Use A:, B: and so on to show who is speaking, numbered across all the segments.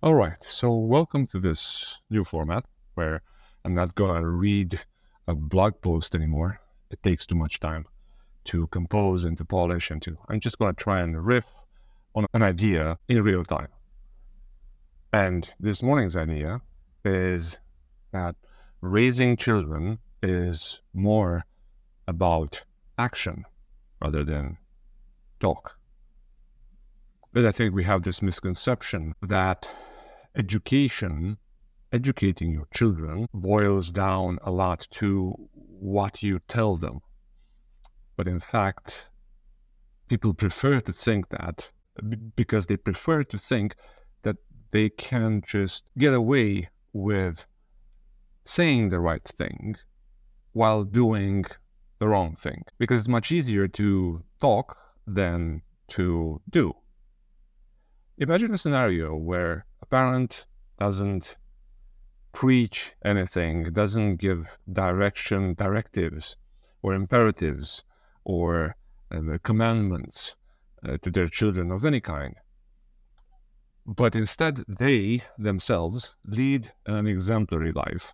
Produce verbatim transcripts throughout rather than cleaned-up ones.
A: All right, so welcome to this new format where I'm not gonna read a blog post anymore. It takes too much time to compose and to polish and to. I'm just gonna try and riff on an idea in real time. And this morning's idea is that raising children is more about action rather than talk. Because I think we have this misconception that education, educating your children, boils down a lot to what you tell them. But in fact, people prefer to think that because they prefer to think that they can just get away with saying the right thing while doing the wrong thing. Because it's much easier to talk than to do. Imagine a scenario where a parent doesn't preach anything, doesn't give direction, directives, or imperatives, or uh, commandments uh, to their children of any kind. But instead, they themselves lead an exemplary life.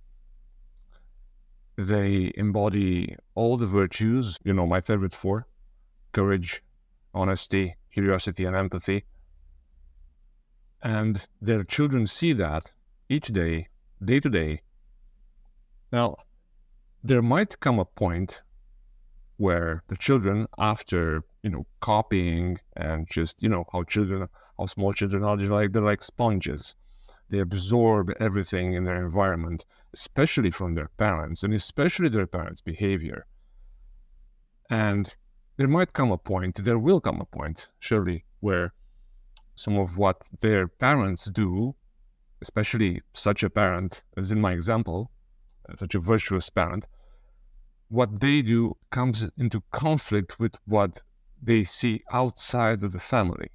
A: They embody all the virtues, you know, my favorite four: courage, honesty, curiosity, and empathy. And their children see that each day, day to day. Now, there might come a point where the children, after, you know, copying and just, you know, how children, how small children are, they're like, they're like sponges. They absorb everything in their environment, especially from their parents, and especially their parents' behavior. And there might come a point, there will come a point, surely, where some of what their parents do, especially such a parent as in my example, such a virtuous parent, what they do comes into conflict with what they see outside of the family.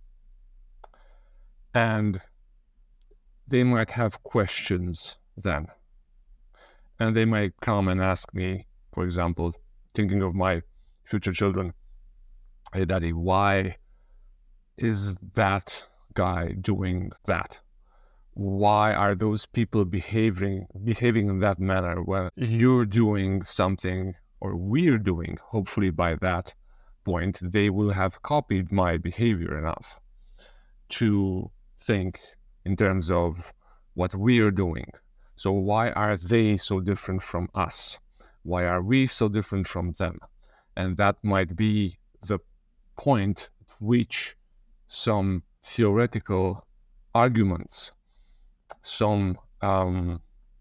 A: And they might have questions then. And they might come and ask me, for example, thinking of my future children, "Hey, Daddy, why is that guy doing that? Why are those people behaving behaving in that manner when you're doing something, or we're doing?" Hopefully by that point, they will have copied my behavior enough to think in terms of what we're doing. So why are they so different from us? Why are we so different from them? And that might be the point at which some theoretical arguments, some um,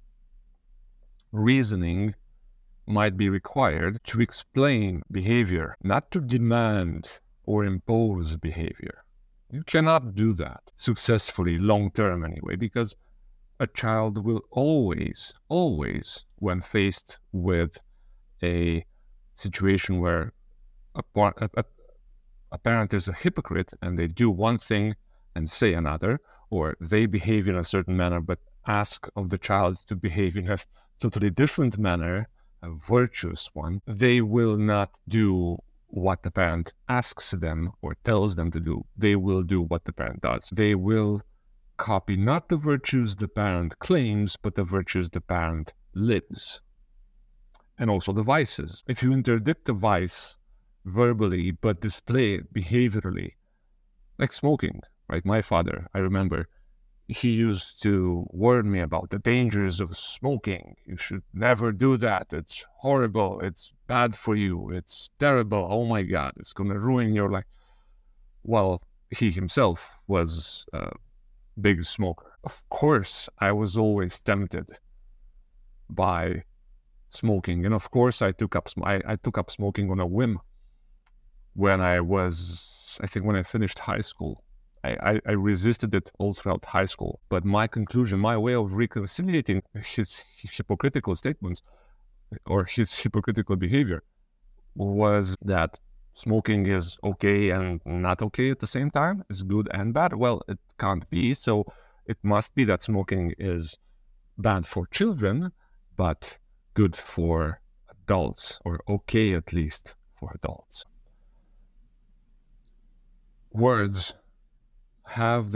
A: reasoning might be required to explain behavior, not to demand or impose behavior. You cannot do that successfully, long term anyway, because a child will always, always, when faced with a situation where a, a, a parent is a hypocrite and they do one thing and say another, or they behave in a certain manner but ask of the child to behave in a totally different manner, a virtuous one, they will not do what the parent asks them or tells them to do. They will do what the parent does. They will copy not the virtues the parent claims, but the virtues the parent lives. And also the vices. If you interdict a vice verbally but display it behaviorally, like smoking, right? My father, I remember, he used to warn me about the dangers of smoking. You should never do that. It's horrible. It's bad for you. It's terrible. Oh my God, it's going to ruin your life. Well, he himself was a big smoker. Of course, I was always tempted by smoking. And of course, I took up I, I took up smoking on a whim when I was, I think when I finished high school. I, I resisted it all throughout high school. But my conclusion, my way of reconciliating his hypocritical statements or his hypocritical behavior was that smoking is okay and not okay at the same time. It's good and bad. Well, it can't be. So it must be that smoking is bad for children, but good for adults, or okay at least for adults. Words have their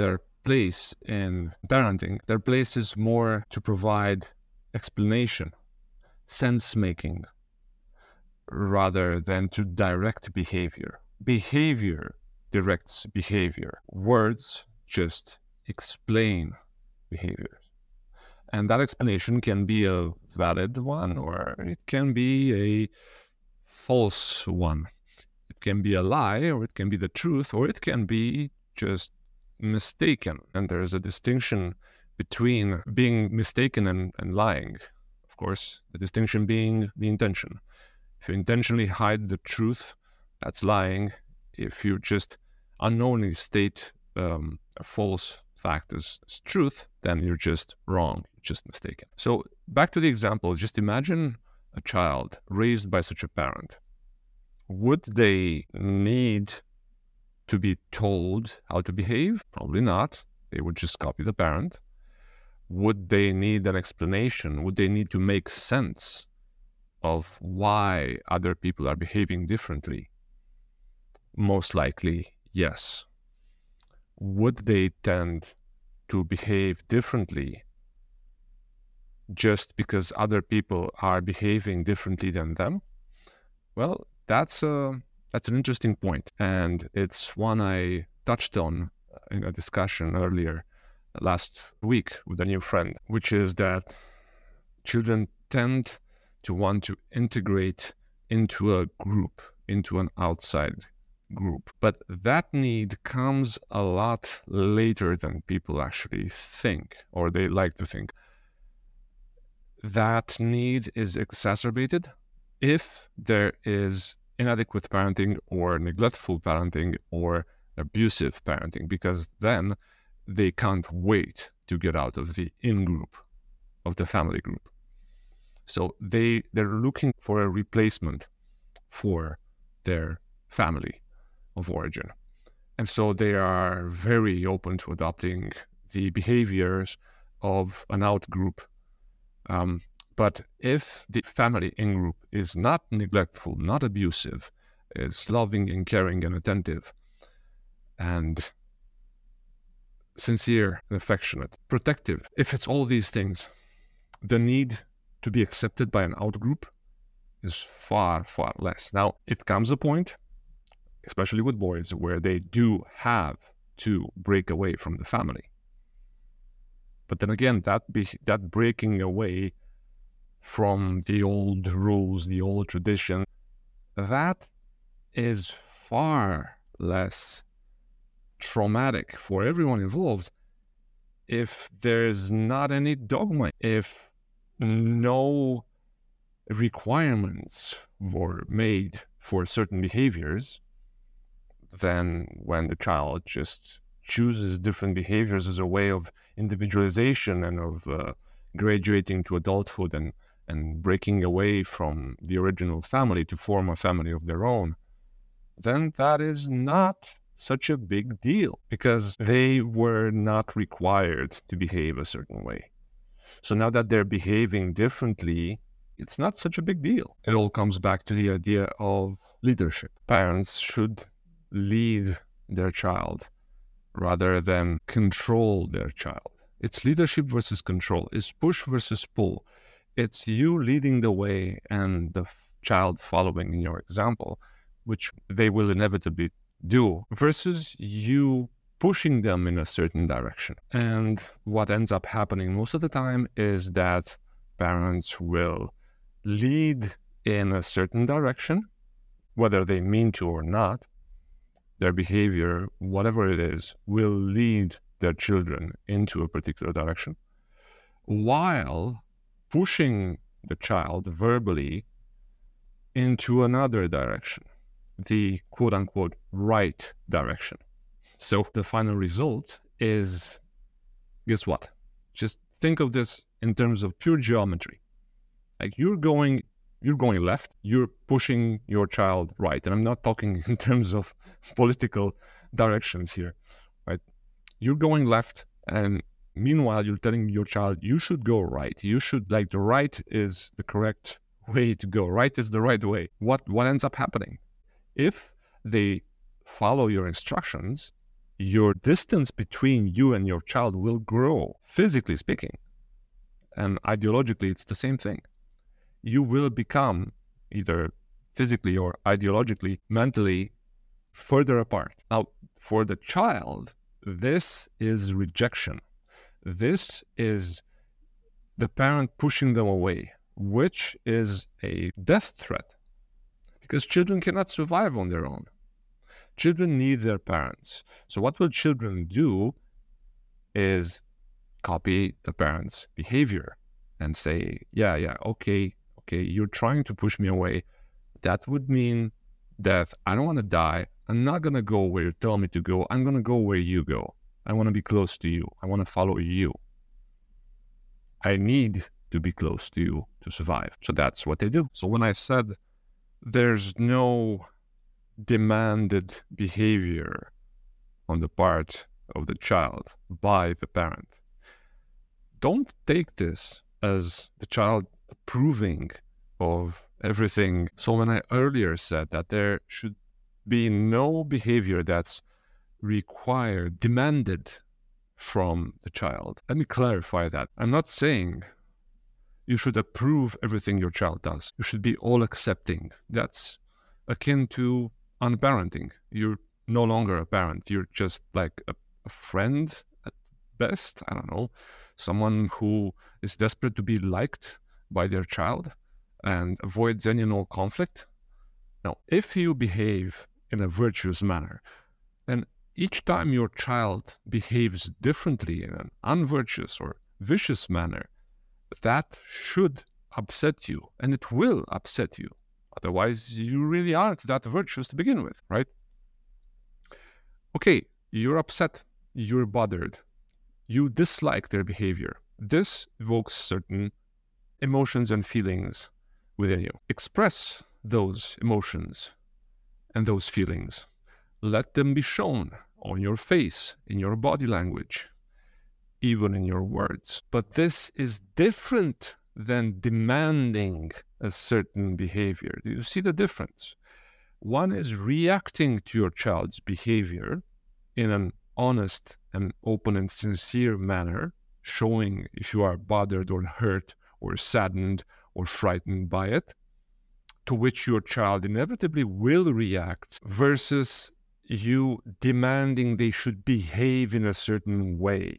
A: place in parenting. Their place is more to provide explanation, sense-making, rather than to direct behavior. Behavior directs behavior. Words just explain behavior. And that explanation can be a valid one, or it can be a false one. It can be a lie, or it can be the truth, or it can be just mistaken. And there's a distinction between being mistaken and, and lying. Of course, the distinction being the intention. If you intentionally hide the truth, that's lying. If you just unknowingly state um, a false fact as, as truth, then you're just wrong, you're just mistaken. So back to the example, just imagine a child raised by such a parent. Would they need to be told how to behave? Probably not. They would just copy the parent. Would they need an explanation? Would they need to make sense of why other people are behaving differently? Most likely, yes. Would they tend to behave differently just because other people are behaving differently than them? Well, that's a, that's an interesting point, and it's one I touched on in a discussion earlier last week with a new friend, which is that children tend to want to integrate into a group, into an outside group. But that need comes a lot later than people actually think, or they like to think. That need is exacerbated if there is inadequate parenting or neglectful parenting or abusive parenting, because then they can't wait to get out of the in-group, of the family group. So they, they're looking for a replacement for their family of origin. And so they are very open to adopting the behaviors of an out-group. Um, but if the family in-group is not neglectful, not abusive, is loving and caring and attentive, and sincere and affectionate, protective, if it's all these things, the need to be accepted by an out-group is far, far less. Now, it comes a point, especially with boys, where they do have to break away from the family. But then again, that be, that breaking away from the old rules, the old tradition, that is far less traumatic for everyone involved if there's not any dogma, if no requirements were made for certain behaviors. Then when the child just chooses different behaviors as a way of individualization and of uh, graduating to adulthood and, and breaking away from the original family to form a family of their own, then that is not such a big deal because they were not required to behave a certain way. So now that they're behaving differently, it's not such a big deal. It all comes back to the idea of leadership. Parents should lead their child rather than control their child. It's leadership versus control. It's push versus pull. It's you leading the way and the f- child following in your example, which they will inevitably do, versus you pushing them in a certain direction. And what ends up happening most of the time is that parents will lead in a certain direction, whether they mean to or not. Their behavior, whatever it is, will lead their children into a particular direction, while pushing the child verbally into another direction, the quote-unquote right direction. So the final result is, guess what? Just think of this in terms of pure geometry. Like you're going You're going left, you're pushing your child right. And I'm not talking in terms of political directions here, right? You're going left, and meanwhile, you're telling your child, you should go right. You should, like, the right is the correct way to go. Right is the right way. What, what ends up happening? If they follow your instructions, your distance between you and your child will grow, physically speaking. And ideologically, it's the same thing. You will become either physically or ideologically, mentally further apart. Now, for the child, this is rejection. This is the parent pushing them away, which is a death threat, because children cannot survive on their own. Children need their parents. So what will children do is copy the parents' behavior and say, yeah, yeah, okay, okay, you're trying to push me away. That would mean death. I don't want to die. I'm not going to go where you tell me to go. I'm going to go where you go. I want to be close to you. I want to follow you. I need to be close to you to survive. So that's what they do. So when I said there's no demanded behavior on the part of the child by the parent, don't take this as the child approving of everything. So when I earlier said that there should be no behavior that's required, demanded from the child, let me clarify that. I'm not saying you should approve everything your child does. You should be all accepting. That's akin to unparenting. You're no longer a parent. You're just like a, a friend at best. I don't know. Someone who is desperate to be liked by their child and avoids any and all conflict. Now, if you behave in a virtuous manner, then each time your child behaves differently in an unvirtuous or vicious manner, that should upset you, and it will upset you. Otherwise, you really aren't that virtuous to begin with, right? Okay, you're upset, you're bothered, you dislike their behavior. This evokes certain emotions and feelings within you. Express those emotions and those feelings. Let them be shown on your face, in your body language, even in your words. But this is different than demanding a certain behavior. Do you see the difference? One is reacting to your child's behavior in an honest and open and sincere manner, showing if you are bothered or hurt or saddened or frightened by it, to which your child inevitably will react, versus you demanding they should behave in a certain way.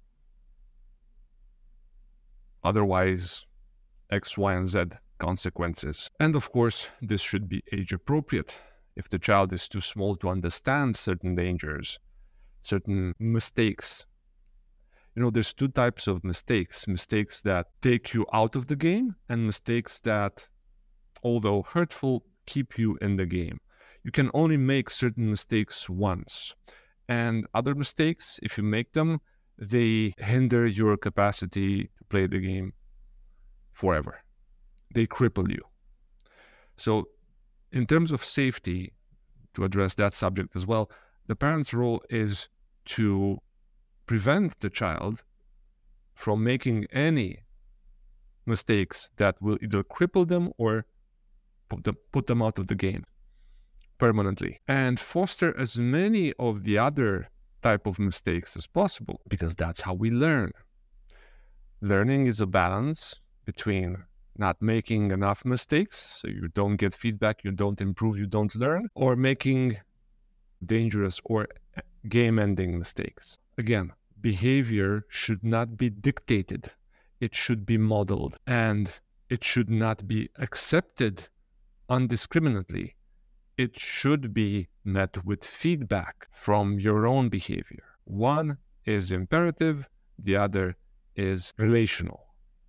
A: Otherwise, X, Y, and Z consequences. And of course, this should be age appropriate. If the child is too small to understand certain dangers, certain mistakes. You know, there's two types of mistakes. Mistakes that take you out of the game, and mistakes that, although hurtful, keep you in the game. You can only make certain mistakes once. And other mistakes, if you make them, they hinder your capacity to play the game forever. They cripple you. So in terms of safety, to address that subject as well, the parent's role is to prevent the child from making any mistakes that will either cripple them or put them, put them out of the game permanently, and foster as many of the other type of mistakes as possible, because that's how we learn. Learning is a balance between not making enough mistakes, so you don't get feedback, you don't improve, you don't learn, or making dangerous or game-ending mistakes. Again, behavior should not be dictated. It should be modeled, and it should not be accepted indiscriminately. It should be met with feedback from your own behavior. One is imperative, the other is relational.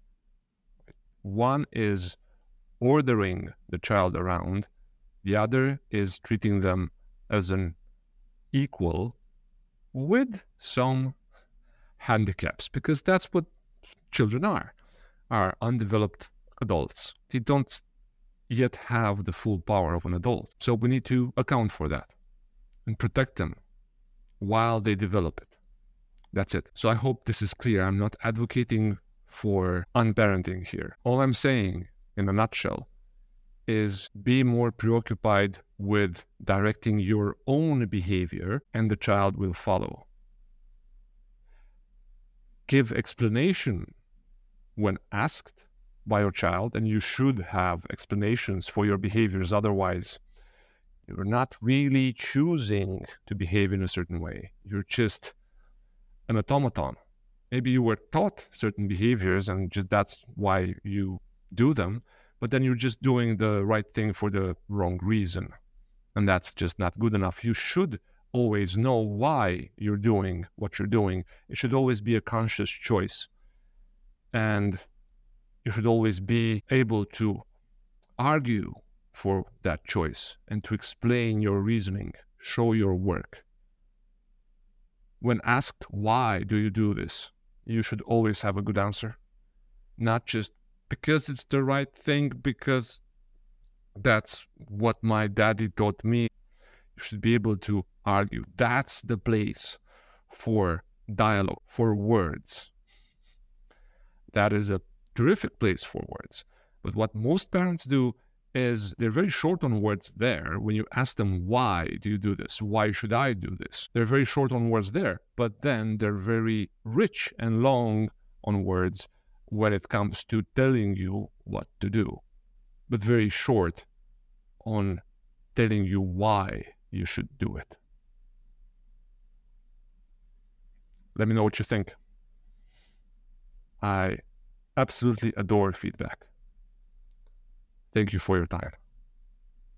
A: One is ordering the child around, the other is treating them as an equal with some handicaps, because that's what children are, are undeveloped adults. They don't yet have the full power of an adult. So we need to account for that and protect them while they develop it. That's it. So I hope this is clear. I'm not advocating for unparenting here. All I'm saying, in a nutshell, is be more preoccupied with directing your own behavior, and the child will follow. Give explanation when asked by your child, and you should have explanations for your behaviors. Otherwise, you're not really choosing to behave in a certain way. You're just an automaton. Maybe you were taught certain behaviors and just that's why you do them, but then you're just doing the right thing for the wrong reason. And that's just not good enough. You should always know why you're doing what you're doing. It should always be a conscious choice. And you should always be able to argue for that choice and to explain your reasoning, show your work. When asked, why do you do this? You should always have a good answer. Not just because it's the right thing, because that's what my daddy taught me. You should be able to argue. That's the place for dialogue, for words. That is a terrific place for words. But what most parents do is they're very short on words there. When you ask them, why do you do this? Why should I do this? They're very short on words there, but then they're very rich and long on words when it comes to telling you what to do, but very short on telling you why you should do it. Let me know what you think. I absolutely adore feedback. Thank you for your time.